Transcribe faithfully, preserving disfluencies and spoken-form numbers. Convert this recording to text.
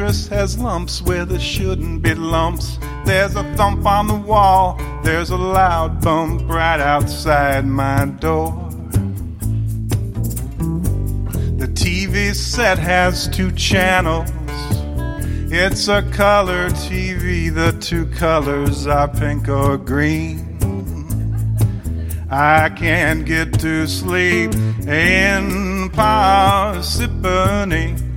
mattress has lumps where there shouldn't be lumps. There's a thump on the wall, there's a loud bump right outside my door. The T V set has two channels. It's a color T V, the two colors are pink or green. I can't get to sleep in Parsippany.